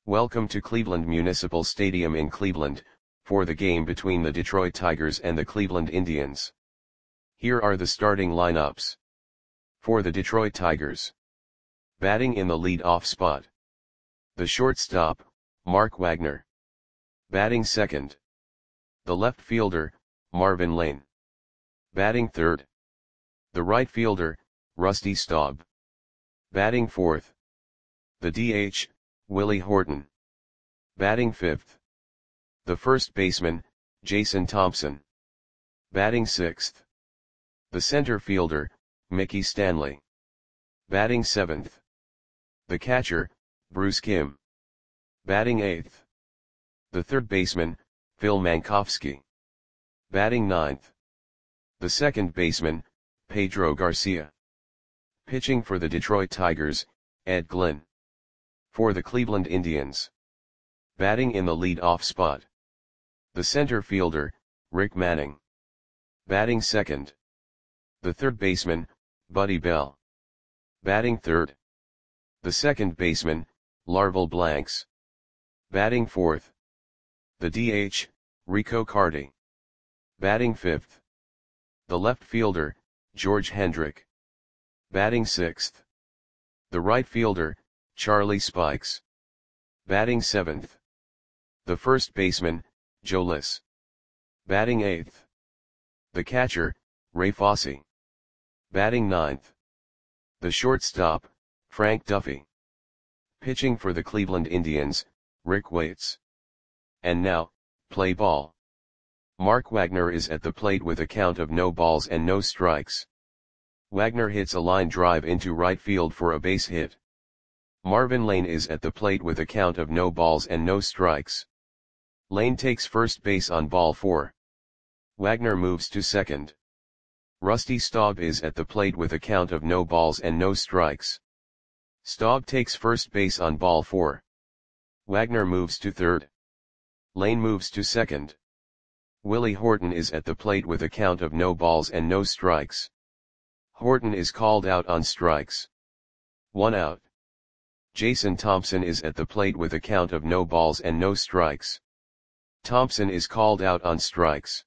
Welcome to Cleveland Municipal Stadium in Cleveland, for the game between the Detroit Tigers and the Cleveland Indians. Here are the starting lineups. For the Detroit Tigers. Batting in the lead-off spot. The shortstop, Mark Wagner. Batting second. The left fielder, Marvin Lane. Batting third. The right fielder, Rusty Staub. Batting fourth. The DH, Willie Horton. Batting fifth. The first baseman, Jason Thompson. Batting sixth. The center fielder, Mickey Stanley. Batting seventh. The catcher, Bruce Kim. Batting eighth. The third baseman, Phil Mankowski. Batting ninth. The second baseman, Pedro Garcia. Pitching for the Detroit Tigers, Ed Glynn. For the Cleveland Indians. Batting in the lead-off spot. The center fielder, Rick Manning. Batting second. The third baseman, Buddy Bell. Batting third. The second baseman, Larval Blanks. Batting fourth. The DH, Rico Carty. Batting fifth. The left fielder, George Hendrick. Batting sixth. The right fielder, Charlie Spikes. Batting seventh. The first baseman, Joe Liss. Batting eighth. The catcher, Ray Fosse. Batting ninth. The shortstop, Frank Duffy. Pitching for the Cleveland Indians, Rick Waits. And now, play ball. Mark Wagner is at the plate with a count of no balls and no strikes. Wagner hits a line drive into right field for a base hit. Marvin Lane is at the plate with a count of no balls and no strikes. Lane takes first base on ball 4. Wagner moves to second. Rusty Staub is at the plate with a count of no balls and no strikes. Staub takes first base on ball 4. Wagner moves to third. Lane moves to second. Willie Horton is at the plate with a count of no balls and no strikes. Horton is called out on strikes. 1 out. Jason Thompson is at the plate with a count of no balls and no strikes. Thompson is called out on strikes.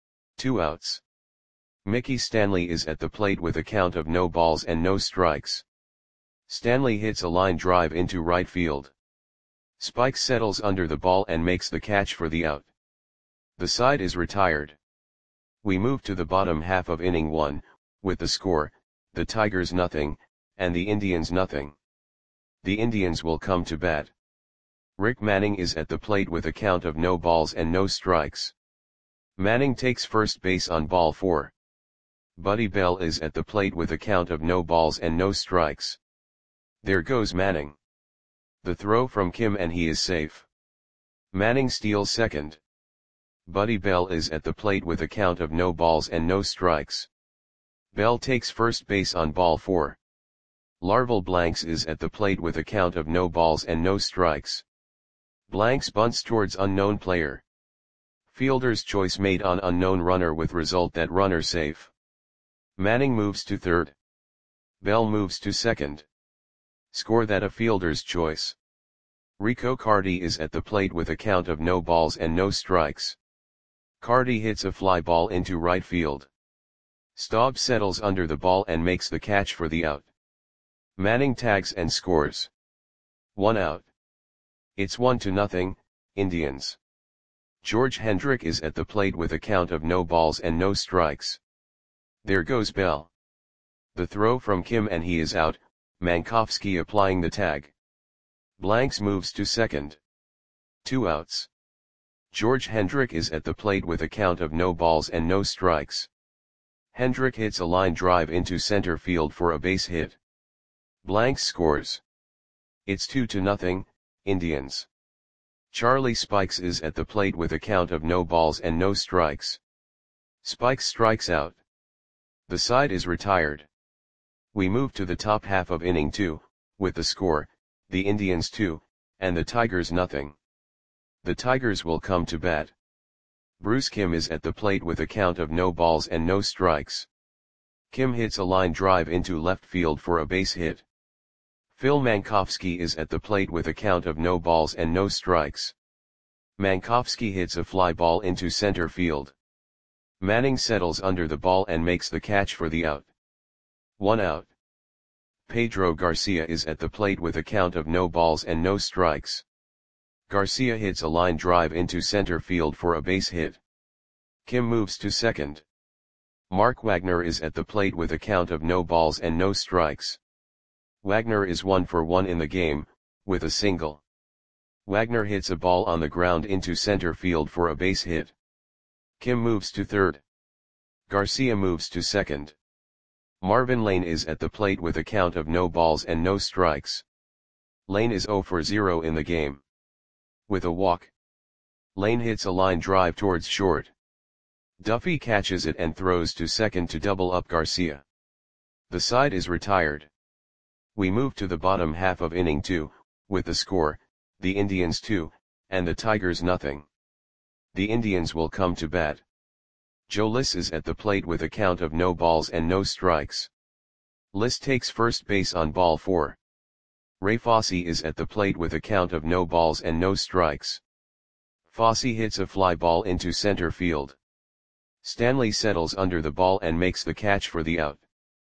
2 outs. Mickey Stanley is at the plate with a count of no balls and no strikes. Stanley hits a line drive into right field. Spikes settles under the ball and makes the catch for the out. The side is retired. We move to the bottom half of inning 1, with the score, the Tigers nothing, and the Indians nothing. The Indians will come to bat. Rick Manning is at the plate with a count of no balls and no strikes. Manning takes first base on ball 4. Buddy Bell is at the plate with a count of no balls and no strikes. There goes Manning. The throw from Kim and he is safe. Manning steals second. Buddy Bell is at the plate with a count of no balls and no strikes. Bell takes first base on ball 4. Larval Blanks is at the plate with a count of no balls and no strikes. Blanks bunts towards unknown player. Fielder's choice made on unknown runner with result that runner safe. Manning moves to third. Bell moves to second. Score that a fielder's choice. Rico Carty is at the plate with a count of no balls and no strikes. Carty hits a fly ball into right field. Staub settles under the ball and makes the catch for the out. Manning tags and scores. 1 out. It's 1-0, Indians. George Hendrick is at the plate with a count of no balls and no strikes. There goes Bell. The throw from Kim and he is out, Mankowski applying the tag. Blanks moves to second. 2 outs. George Hendrick is at the plate with a count of no balls and no strikes. Hendrick hits a line drive into center field for a base hit. Blanks scores. It's 2-0, Indians. Charlie Spikes is at the plate with a count of no balls and no strikes. Spikes strikes out. The side is retired. We move to the top half of inning 2, with the score, the Indians 2, and the Tigers nothing. The Tigers will come to bat. Bruce Kim is at the plate with a count of no balls and no strikes. Kim hits a line drive into left field for a base hit. Phil Mankowski is at the plate with a count of no balls and no strikes. Mankowski hits a fly ball into center field. Manning settles under the ball and makes the catch for the out. 1 out. Pedro Garcia is at the plate with a count of no balls and no strikes. Garcia hits a line drive into center field for a base hit. Kim moves to second. Mark Wagner is at the plate with a count of no balls and no strikes. Wagner is 1 for 1 in the game, with a single. Wagner hits a ball on the ground into center field for a base hit. Kim moves to third. Garcia moves to second. Marvin Lane is at the plate with a count of no balls and no strikes. Lane is 0 for 0 in the game. With a walk. Lane hits a line drive towards short. Duffy catches it and throws to second to double up Garcia. The side is retired. We move to the bottom half of inning 2, with the score, the Indians 2, and the Tigers nothing. The Indians will come to bat. Joe Liss is at the plate with a count of no balls and no strikes. Liss takes first base on ball 4. Ray Fosse is at the plate with a count of no balls and no strikes. Fosse hits a fly ball into center field. Stanley settles under the ball and makes the catch for the out.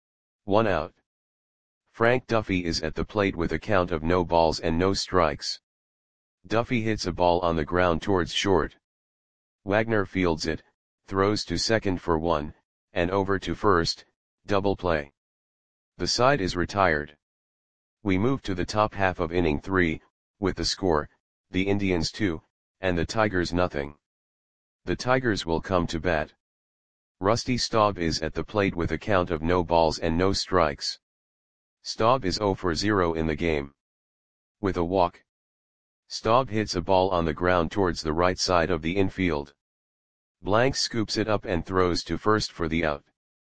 1 out. Frank Duffy is at the plate with a count of no balls and no strikes. Duffy hits a ball on the ground towards short. Wagner fields it, throws to second for 1, and over to first, double play. The side is retired. We move to the top half of inning 3, with the score, the Indians 2, and the Tigers nothing. The Tigers will come to bat. Rusty Staub is at the plate with a count of no balls and no strikes. Staub is 0 for 0 in the game. With a walk. Staub hits a ball on the ground towards the right side of the infield. Blanks scoops it up and throws to first for the out.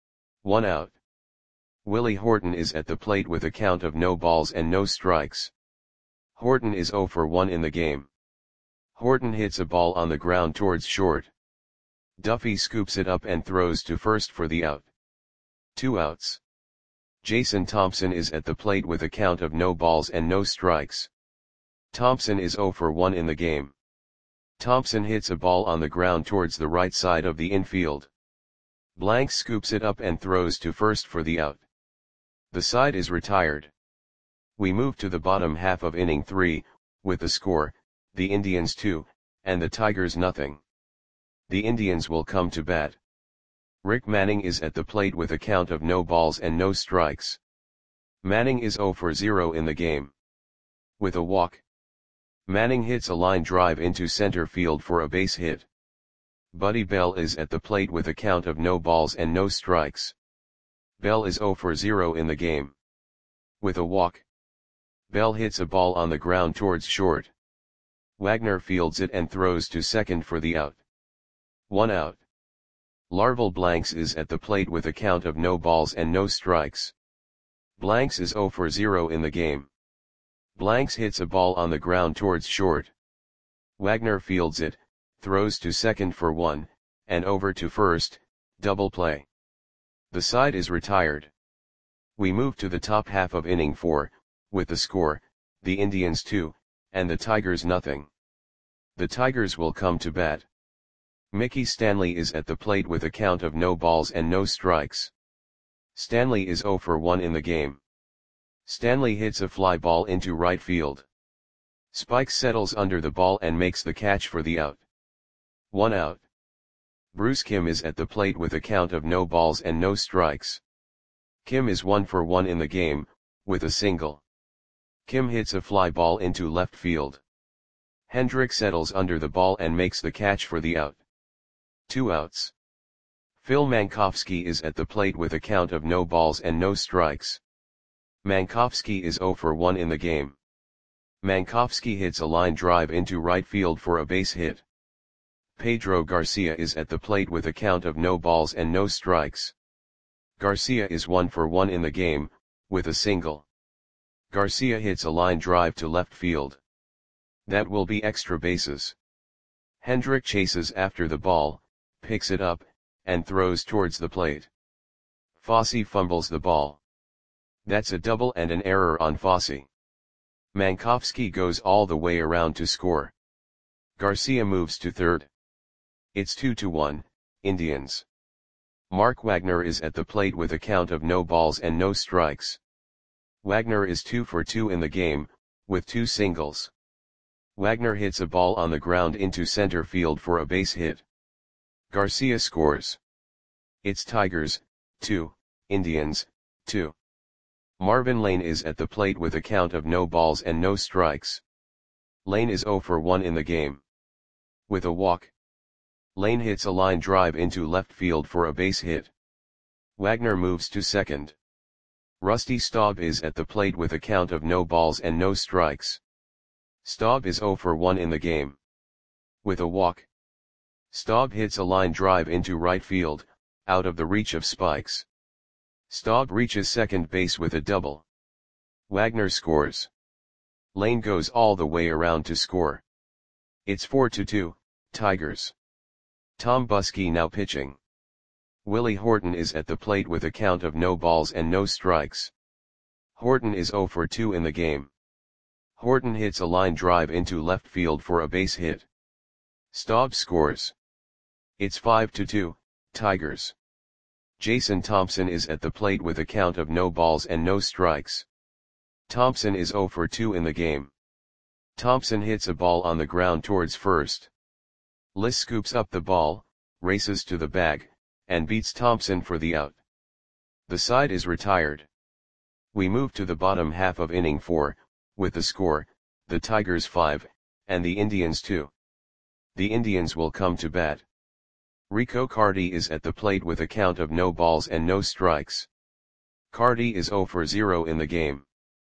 1 out. Willie Horton is at the plate with a count of no balls and no strikes. Horton is 0 for 1 in the game. Horton hits a ball on the ground towards short. Duffy scoops it up and throws to first for the out. 2 outs. Jason Thompson is at the plate with a count of no balls and no strikes. Thompson is 0 for 1 in the game. Thompson hits a ball on the ground towards the right side of the infield. Blanks scoops it up and throws to first for the out. The side is retired. We move to the bottom half of inning 3, with the score, the Indians 2, and the Tigers nothing. The Indians will come to bat. Rick Manning is at the plate with a count of no balls and no strikes. Manning is 0 for 0 in the game. With a walk. Manning hits a line drive into center field for a base hit. Buddy Bell is at the plate with a count of no balls and no strikes. Bell is 0 for 0 in the game. With a walk. Bell hits a ball on the ground towards short. Wagner fields it and throws to second for the out. 1 out. Larval Blanks is at the plate with a count of no balls and no strikes. Blanks is 0 for 0 in the game. Blanks hits a ball on the ground towards short. Wagner fields it, throws to second for 1, and over to first, double play. The side is retired. We move to the top half of inning 4, with the score, the Indians 2, and the Tigers nothing. The Tigers will come to bat. Mickey Stanley is at the plate with a count of no balls and no strikes. Stanley is 0 for 1 in the game. Stanley hits a fly ball into right field. Spike settles under the ball and makes the catch for the out. 1 out. Bruce Kim is at the plate with a count of no balls and no strikes. Kim is 1 for 1 in the game, with a single. Kim hits a fly ball into left field. Hendrick settles under the ball and makes the catch for the out. 2 outs. Phil Mankowski is at the plate with a count of no balls and no strikes. Mankowski is 0 for 1 in the game. Mankowski hits a line drive into right field for a base hit. Pedro Garcia is at the plate with a count of no balls and no strikes. Garcia is 1 for 1 in the game, with a single. Garcia hits a line drive to left field. That will be extra bases. Hendrick chases after the ball, picks it up, and throws towards the plate. Fosse fumbles the ball. That's a double and an error on Fosse. Mankowski goes all the way around to score. Garcia moves to third. It's 2-1, Indians. Mark Wagner is at the plate with a count of no balls and no strikes. Wagner is 2 for 2 in the game, with 2 singles. Wagner hits a ball on the ground into center field for a base hit. Garcia scores. It's Tigers, 2, Indians, 2. Marvin Lane is at the plate with a count of no balls and no strikes. Lane is 0 for 1 in the game. With a walk. Lane hits a line drive into left field for a base hit. Wagner moves to second. Rusty Staub is at the plate with a count of no balls and no strikes. Staub is 0 for 1 in the game. With a walk. Staub hits a line drive into right field, out of the reach of Spikes. Staub reaches second base with a double. Wagner scores. Lane goes all the way around to score. It's 4-2, Tigers. Tom Buskey now pitching. Willie Horton is at the plate with a count of no balls and no strikes. Horton is 0 for 2 in the game. Horton hits a line drive into left field for a base hit. Staub scores. It's 5-2, Tigers. Jason Thompson is at the plate with a count of no balls and no strikes. Thompson is 0 for 2 in the game. Thompson hits a ball on the ground towards first. Liss scoops up the ball, races to the bag, and beats Thompson for the out. The side is retired. We move to the bottom half of inning 4, with the score, the Tigers 5, and the Indians 2. The Indians will come to bat. Rico Carty is at the plate with a count of no balls and no strikes. Carty is 0 for 0 in the game.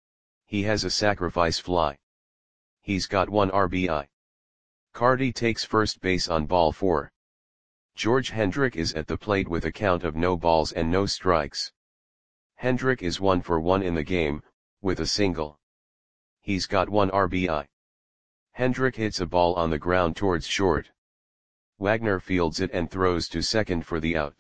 He has a sacrifice fly. He's got 1 RBI. Carty takes first base on ball 4. George Hendrick is at the plate with a count of no balls and no strikes. Hendrick is 1 for 1 in the game, with a single. He's got 1 RBI. Hendrick hits a ball on the ground towards short. Wagner fields it and throws to second for the out.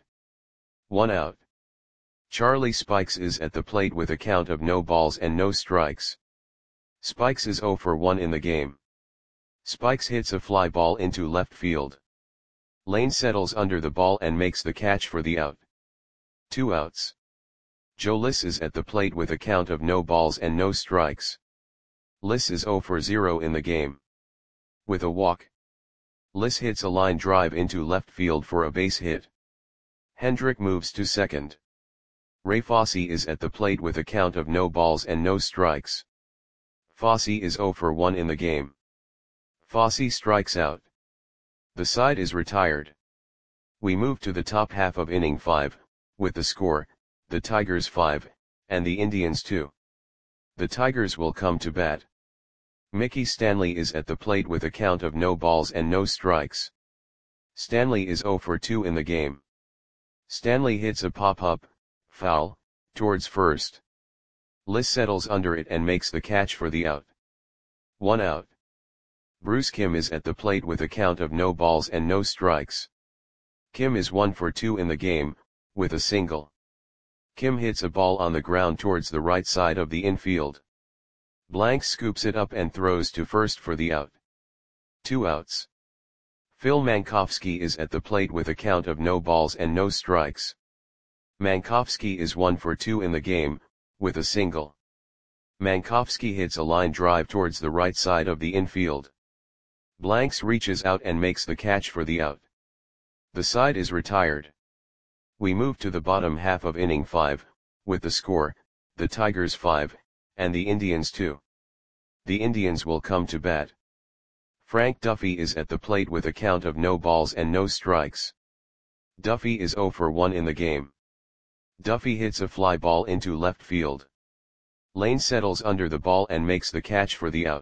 1 out. Charlie Spikes is at the plate with a count of no balls and no strikes. Spikes is 0 for 1 in the game. Spikes hits a fly ball into left field. Lane settles under the ball and makes the catch for the out. 2 outs. Joe Liss is at the plate with a count of no balls and no strikes. Liss is 0 for 0 in the game. With a walk. Liss hits a line drive into left field for a base hit. Hendrick moves to second. Ray Fosse is at the plate with a count of no balls and no strikes. Fosse is 0 for 1 in the game. Fosse strikes out. The side is retired. We move to the top half of inning 5, with the score, the Tigers 5, and the Indians 2. The Tigers will come to bat. Mickey Stanley is at the plate with a count of no balls and no strikes. Stanley is 0 for 2 in the game. Stanley hits a pop-up, foul, towards first. Liss settles under it and makes the catch for the out. 1 out. Bruce Kim is at the plate with a count of no balls and no strikes. Kim is 1 for 2 in the game, with a single. Kim hits a ball on the ground towards the right side of the infield. Blanks scoops it up and throws to first for the out. 2 outs. Phil Mankowski is at the plate with a count of no balls and no strikes. Mankowski is 1 for 2 in the game, with a single. Mankowski hits a line drive towards the right side of the infield. Blanks reaches out and makes the catch for the out. The side is retired. We move to the bottom half of inning 5, with the score, the Tigers 5, and the Indians 2. The Indians will come to bat. Frank Duffy is at the plate with a count of no balls and no strikes. Duffy is 0 for 1 in the game. Duffy hits a fly ball into left field. Lane settles under the ball and makes the catch for the out.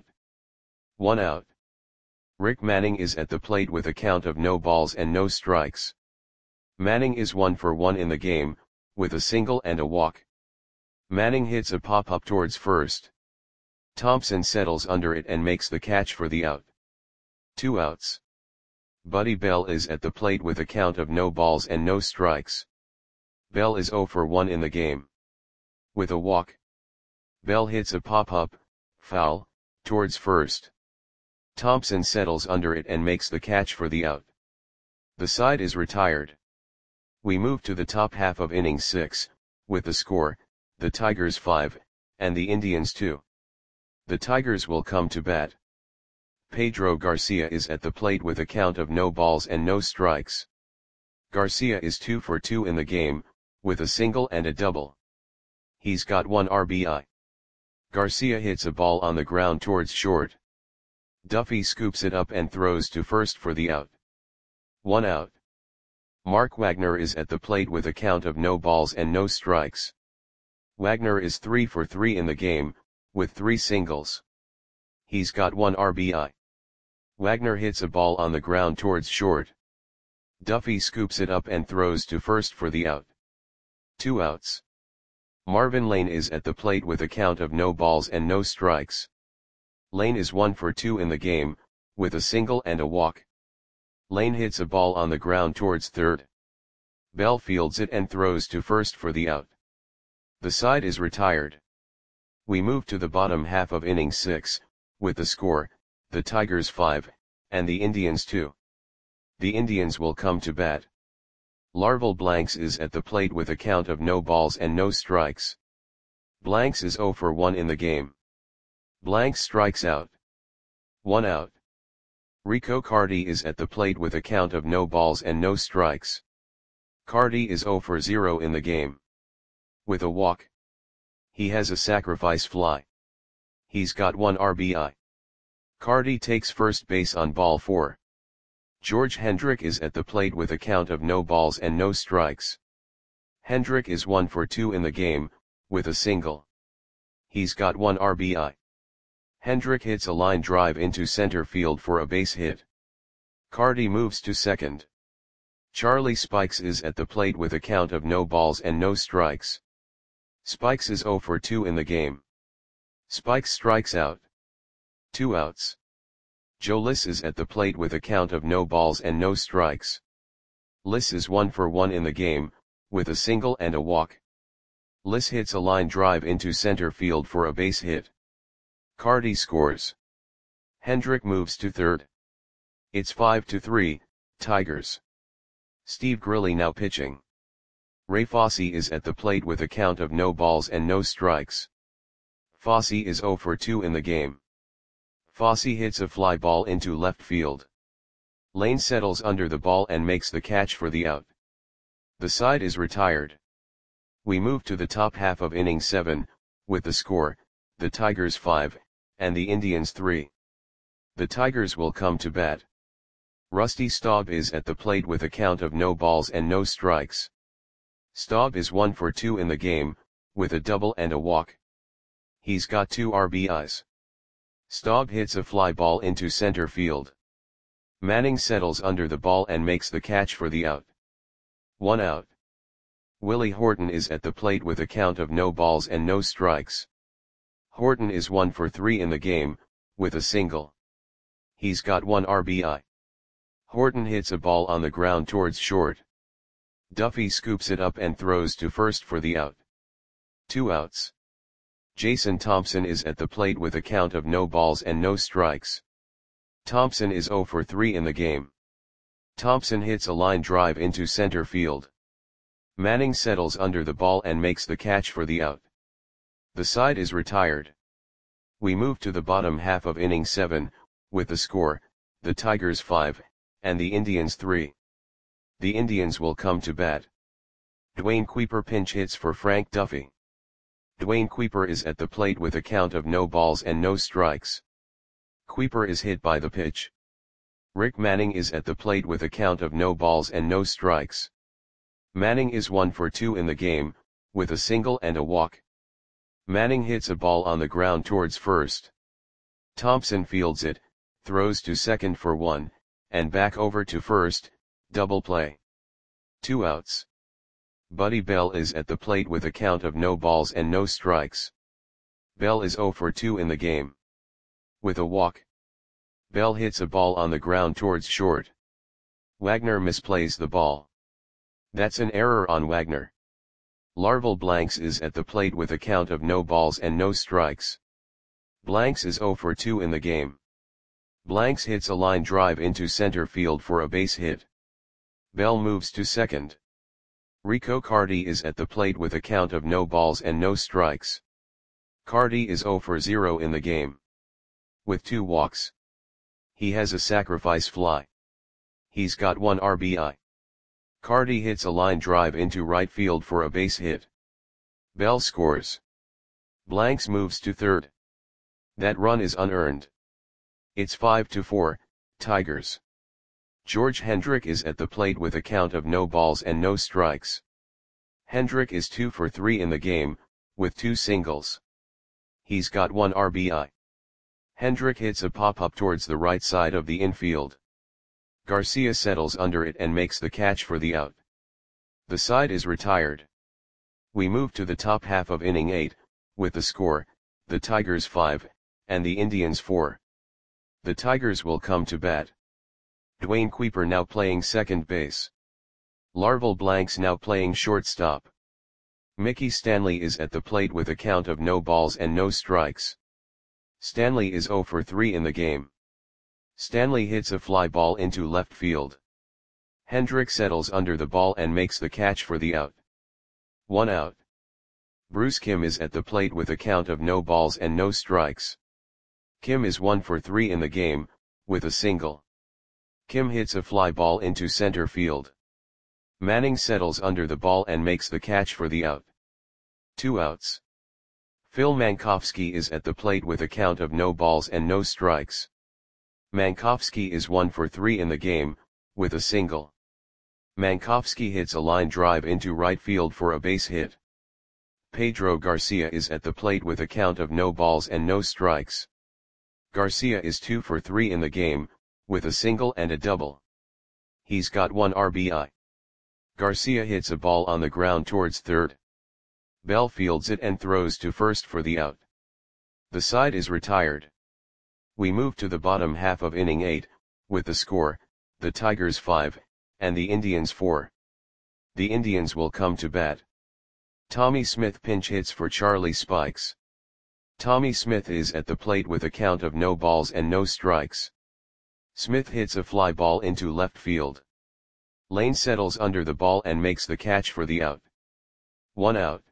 1 out. Rick Manning is at the plate with a count of no balls and no strikes. Manning is 1 for 1 in the game, with a single and a walk. Manning hits a pop-up towards first. Thompson settles under it and makes the catch for the out. 2 outs. Buddy Bell is at the plate with a count of no balls and no strikes. Bell is 0 for 1 in the game. With a walk. Bell hits a pop-up, foul, towards first. Thompson settles under it and makes the catch for the out. The side is retired. We move to the top half of inning 6, with the score, the Tigers 5, and the Indians 2. The Tigers will come to bat. Pedro Garcia is at the plate with a count of no balls and no strikes. Garcia is 2 for 2 in the game, with a single and a double. He's got 1 RBI. Garcia hits a ball on the ground towards short. Duffy scoops it up and throws to first for the out. 1 out. Mark Wagner is at the plate with a count of no balls and no strikes. Wagner is 3 for 3 in the game, with 3 singles. He's got 1 RBI. Wagner hits a ball on the ground towards short. Duffy scoops it up and throws to first for the out. 2 outs. Marvin Lane is at the plate with a count of no balls and no strikes. Lane is 1 for 2 in the game, with a single and a walk. Lane hits a ball on the ground towards third. Bell fields it and throws to first for the out. The side is retired. We move to the bottom half of inning 6, with the score, the Tigers 5, and the Indians 2. The Indians will come to bat. Larval Blanks is at the plate with a count of no balls and no strikes. Blanks is 0 for 1 in the game. Blanks strikes out. 1 out. Rico Carty is at the plate with a count of no balls and no strikes. Carty is 0 for 0 in the game. With a walk. He has a sacrifice fly. He's got 1 RBI. Carty takes first base on ball 4. George Hendrick is at the plate with a count of no balls and no strikes. Hendrick is 1 for 2 in the game, with a single. He's got 1 RBI. Hendrick hits a line drive into center field for a base hit. Carty moves to second. Charlie Spikes is at the plate with a count of no balls and no strikes. Spikes is 0 for 2 in the game. Spikes strikes out. 2 outs. Joe Liss is at the plate with a count of no balls and no strikes. Liss is 1 for 1 in the game, with a single and a walk. Liss hits a line drive into center field for a base hit. Carty scores. Hendrick moves to third. It's 5-3, Tigers. Steve Grilli now pitching. Ray Fosse is at the plate with a count of no balls and no strikes. Fosse is 0 for 2 in the game. Fosse hits a fly ball into left field. Lane settles under the ball and makes the catch for the out. The side is retired. We move to the top half of inning 7, with the score, the Tigers 5, and the Indians 3. The Tigers will come to bat. Rusty Staub is at the plate with a count of no balls and no strikes. Staub is 1 for 2 in the game, with a double and a walk. He's got 2 RBIs. Staub hits a fly ball into center field. Manning settles under the ball and makes the catch for the out. 1 out. Willie Horton is at the plate with a count of no balls and no strikes. Horton is 1 for 3 in the game, with a single. He's got 1 RBI. Horton hits a ball on the ground towards short. Duffy scoops it up and throws to first for the out. 2 outs. Jason Thompson is at the plate with a count of no balls and no strikes. Thompson is 0 for 3 in the game. Thompson hits a line drive into center field. Manning settles under the ball and makes the catch for the out. The side is retired. We move to the bottom half of inning 7, with the score, the Tigers 5, and the Indians 3. The Indians will come to bat. Dwayne Kuiper pinch hits for Frank Duffy. Dwayne Kuiper is at the plate with a count of no balls and no strikes. Kuiper is hit by the pitch. Rick Manning is at the plate with a count of no balls and no strikes. Manning is 1 for 2 in the game, with a single and a walk. Manning hits a ball on the ground towards first. Thompson fields it, throws to second for 1, and back over to first, double play. 2 outs. Buddy Bell is at the plate with a count of no balls and no strikes. Bell is 0 for 2 in the game. With a walk. Bell hits a ball on the ground towards short. Wagner misplays the ball. That's an error on Wagner. Larval Blanks is at the plate with a count of no balls and no strikes. Blanks is 0 for 2 in the game. Blanks hits a line drive into center field for a base hit. Bell moves to second. Rico Cardi is at the plate with a count of no balls and no strikes. Cardi is 0 for 0 in the game. With 2 walks. He has a sacrifice fly. He's got 1 RBI. Cardi hits a line drive into right field for a base hit. Bell scores. Blanks moves to third. That run is unearned. It's 5-4, Tigers. George Hendrick is at the plate with a count of no balls and no strikes. Hendrick is 2 for 3 in the game, with 2 singles. He's got 1 RBI. Hendrick hits a pop-up towards the right side of the infield. Garcia settles under it and makes the catch for the out. The side is retired. We move to the top half of inning 8, with the score, the Tigers 5, and the Indians 4. The Tigers will come to bat. Dwayne Kuiper now playing second base. Larval Blanks now playing shortstop. Mickey Stanley is at the plate with a count of no balls and no strikes. Stanley is 0 for 3 in the game. Stanley hits a fly ball into left field. Hendrick settles under the ball and makes the catch for the out. 1 out. Bruce Kim is at the plate with a count of no balls and no strikes. Kim is 1 for 3 in the game, with a single. Kim hits a fly ball into center field. Manning settles under the ball and makes the catch for the out. 2 outs. Phil Mankowski is at the plate with a count of no balls and no strikes. Mankowski is 1 for 3 in the game, with a single. Mankowski hits a line drive into right field for a base hit. Pedro Garcia is at the plate with a count of no balls and no strikes. Garcia is 2 for 3 in the game, with a single and a double. He's got 1 RBI. Garcia hits a ball on the ground towards third. Bell fields it and throws to first for the out. The side is retired. We move to the bottom half of inning 8, with the score, the Tigers 5, and the Indians 4. The Indians will come to bat. Tommy Smith pinch hits for Charlie Spikes. Tommy Smith is at the plate with a count of no balls and no strikes. Smith hits a fly ball into left field. Lane settles under the ball and makes the catch for the out. 1 out.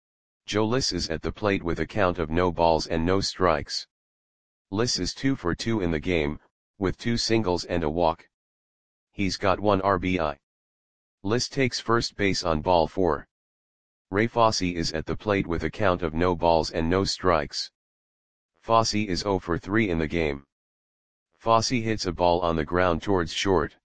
Joe Liss is at the plate with a count of no balls and no strikes. Liss is 2 for 2 in the game, with 2 singles and a walk. He's got 1 RBI. Liss takes first base on ball 4. Ray Fosse is at the plate with a count of no balls and no strikes. Fosse is 0 for 3 in the game. Fosse hits a ball on the ground towards short.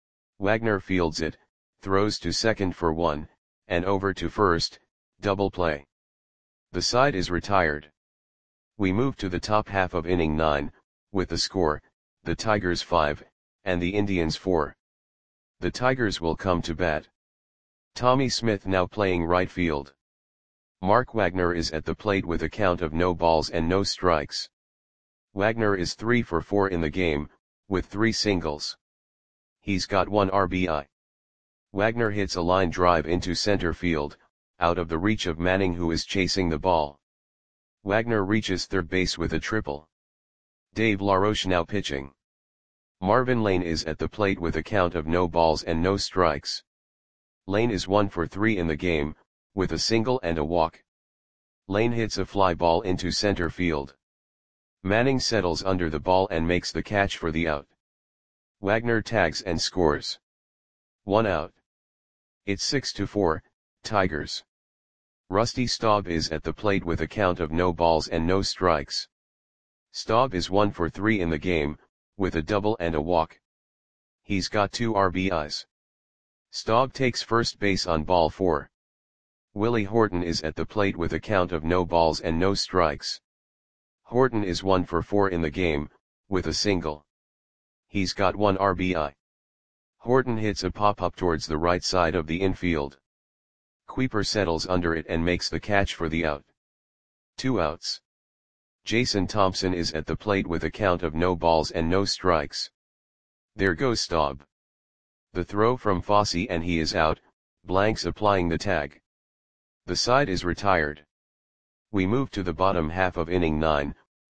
Wagner fields it, throws to second for 1, and over to first, double play. The side is retired. We move to the top half of inning 9, with the score, the Tigers 5, and the Indians 4. The Tigers will come to bat. Tommy Smith now playing right field. Mark Wagner is at the plate with a count of no balls and no strikes. Wagner is 3 for 4 in the game, with 3 singles. He's got 1 RBI. Wagner hits a line drive into center field, out of the reach of Manning who is chasing the ball. Wagner reaches third base with a triple. Dave LaRoche now pitching. Marvin Lane is at the plate with a count of no balls and no strikes. Lane is 1 for 3 in the game, with a single and a walk. Lane hits a fly ball into center field. Manning settles under the ball and makes the catch for the out. Wagner tags and scores. 1 out. It's 6-4, Tigers. Rusty Staub is at the plate with a count of no balls and no strikes. Staub is 1 for 3 in the game, with a double and a walk. He's got 2 RBIs. Staub takes first base on ball 4. Willie Horton is at the plate with a count of no balls and no strikes. Horton is 1 for 4 in the game, with a single. He's got 1 RBI. Horton hits a pop-up towards the right side of the infield. Kuiper settles under it and makes the catch for the out. 2 outs. Jason Thompson is at the plate with a count of no balls and no strikes. There goes Staub. The throw from Fosse and he is out, Blanks applying the tag. The side is retired. We move to the bottom half of inning 9,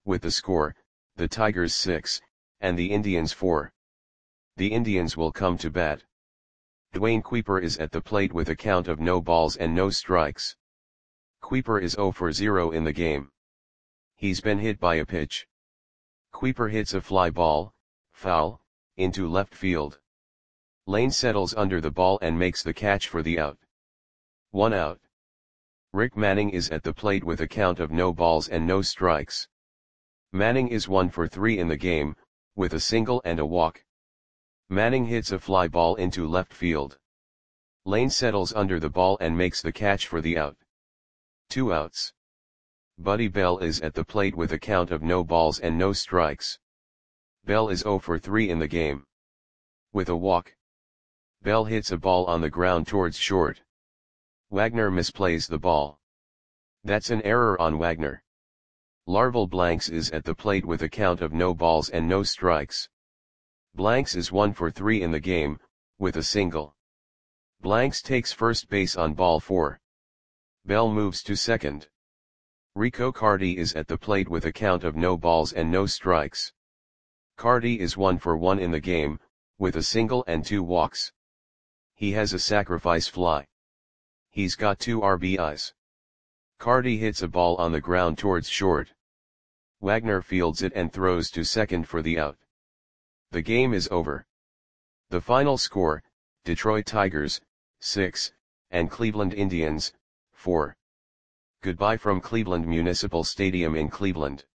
with the score, the Tigers 6, and the Indians 4. The Indians will come to bat. Dwayne Kuiper is at the plate with a count of no balls and no strikes. Kuiper is 0 for 0 in the game. He's been hit by a pitch. Kuiper hits a fly ball, foul, into left field. Lane settles under the ball and makes the catch for the out. 1 out. Rick Manning is at the plate with a count of no balls and no strikes. Manning is 1 for 3 in the game, with a single and a walk. Manning hits a fly ball into left field. Lane settles under the ball and makes the catch for the out. 2 outs. Buddy Bell is at the plate with a count of no balls and no strikes. Bell is 0 for 3 in the game. With a walk. Bell hits a ball on the ground towards short. Wagner misplays the ball. That's an error on Wagner. Larval Blanks is at the plate with a count of no balls and no strikes. Blanks is 1 for 3 in the game, with a single. Blanks takes first base on ball 4. Bell moves to second. Rico Carty is at the plate with a count of no balls and no strikes. Carty is 1 for 1 in the game, with a single and 2 walks. He has a sacrifice fly. He's got 2 RBIs. Carty hits a ball on the ground towards short. Wagner fields it and throws to second for the out. The game is over. The final score, Detroit Tigers, 6, and Cleveland Indians, 4. Goodbye from Cleveland Municipal Stadium in Cleveland.